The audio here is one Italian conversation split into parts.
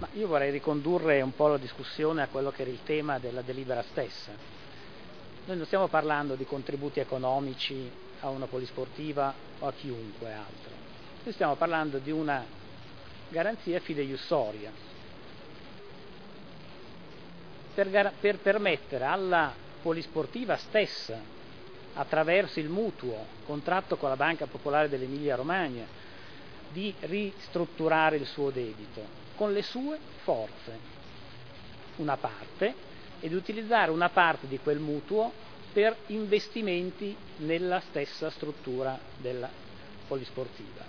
Ma io vorrei ricondurre un po' la discussione a quello che era il tema della delibera stessa. Noi non stiamo parlando di contributi economici a una polisportiva o a chiunque altro. Noi stiamo parlando di una garanzia fideiussoria per permettere alla polisportiva stessa, attraverso il mutuo contratto con la Banca Popolare dell'Emilia Romagna, di ristrutturare il suo debito con le sue forze, una parte, ed utilizzare una parte di quel mutuo per investimenti nella stessa struttura della polisportiva.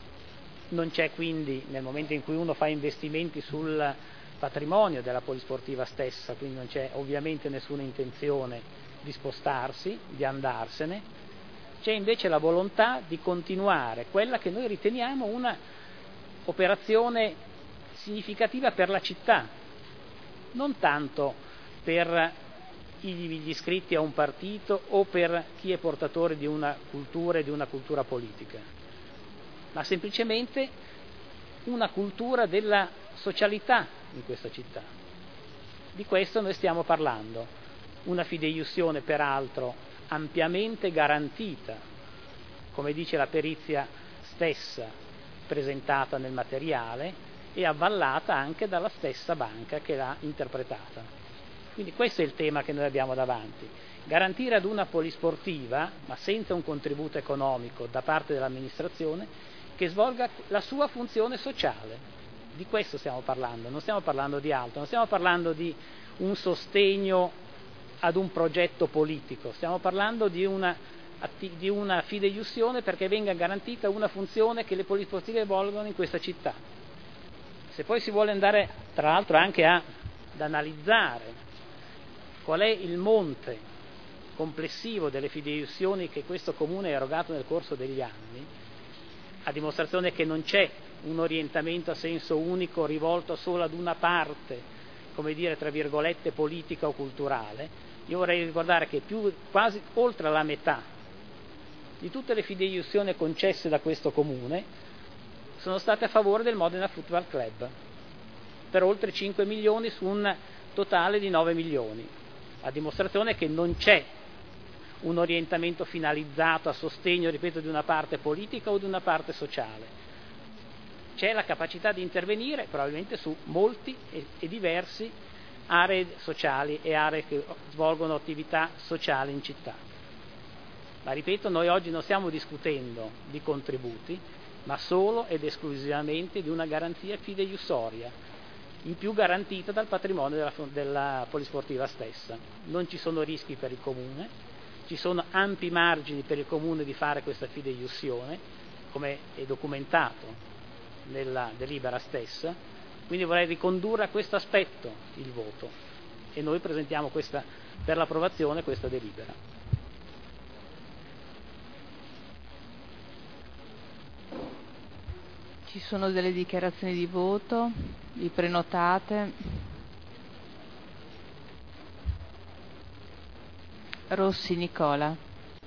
Non c'è quindi, nel momento in cui uno fa investimenti sul patrimonio della polisportiva stessa, quindi non c'è ovviamente nessuna intenzione di spostarsi, di andarsene, c'è invece la volontà di continuare quella che noi riteniamo una operazione significativa per la città, non tanto per gli iscritti a un partito o per chi è portatore di una cultura e di una cultura politica, ma semplicemente una cultura della socialità in questa città. Di questo noi stiamo parlando, una fideiussione peraltro ampiamente garantita, come dice la perizia stessa presentata nel materiale e avvallata anche dalla stessa banca che l'ha interpretata. Quindi questo è il tema che noi abbiamo davanti: garantire ad una polisportiva, ma senza un contributo economico da parte dell'amministrazione, che svolga la sua funzione sociale. Di questo stiamo parlando, non stiamo parlando di altro, non stiamo parlando di un sostegno ad un progetto politico, stiamo parlando di una fideiussione perché venga garantita una funzione che le polisportive svolgono in questa città. Se poi si vuole andare tra l'altro anche ad analizzare qual è il monte complessivo delle fideiussioni che questo Comune ha erogato nel corso degli anni, a dimostrazione che non c'è un orientamento a senso unico rivolto solo ad una parte, come dire, tra virgolette, politica o culturale, io vorrei ricordare che quasi oltre la metà di tutte le fideiussioni concesse da questo Comune sono state a favore del Modena Football Club, per oltre 5 milioni su un totale di 9 milioni, a dimostrazione che non c'è un orientamento finalizzato a sostegno, ripeto, di una parte politica o di una parte sociale. C'è la capacità di intervenire probabilmente su molti e diversi aree sociali e aree che svolgono attività sociali in città. Ma ripeto, noi oggi non stiamo discutendo di contributi, ma solo ed esclusivamente di una garanzia fideiussoria, in più garantita dal patrimonio della polisportiva stessa. Non ci sono rischi per il Comune, ci sono ampi margini per il Comune di fare questa fideiussione, come è documentato nella delibera stessa, quindi vorrei ricondurre a questo aspetto il voto e noi presentiamo per l'approvazione questa delibera. Ci sono delle dichiarazioni di voto, vi prenotate. Rossi Nicola.